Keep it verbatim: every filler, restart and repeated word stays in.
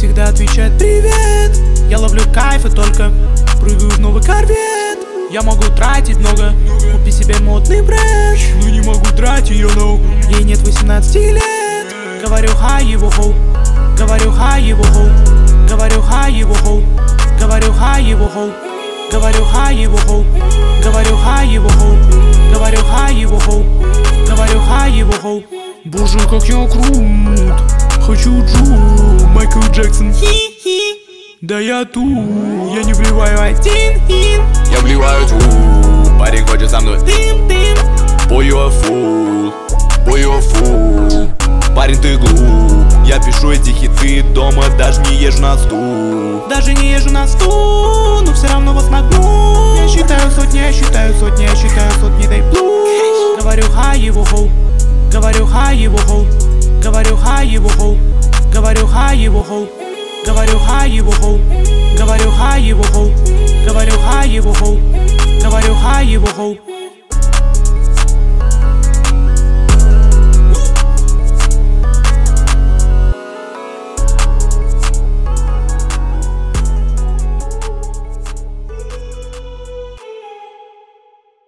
всегда отвечает привет. Я ловлю кайф и только прыгаю в новый корвет. Я могу тратить много, купи себе модный бренд, но не могу тратить ее, no. Ей нет восемнадцати лет. Говорю хай его хоу, говорю хай его хоу, говорю хай его хоу, говорю хай его хоу, говорю хай его хоу, говорю хай его хоу, говорю хай его хоу, говорю хай его хоу. Боже, как я крут, хочу Джу, Майкл Джексон, хи-хи. Да я ту, я не вливаю один ин, я вливаю ту, парень хочет со мной тым-тым. Boy, you a fool, boy, you a fool. Парень, ты глуп, я пишу эти хиты дома, даже не езжу на стул. Даже не езжу на стул, но все равно вас нагну. Я считаю сотни, я считаю сотни, я считаю сотни, дай плюс. Говорю хай его хоу, говорю хай его хоу, говорю хай его хоу, говорю хай его хоу, говорю хай его хоу, говорю хай его хоу, говорю хай его хоу, говорю хай его хоу.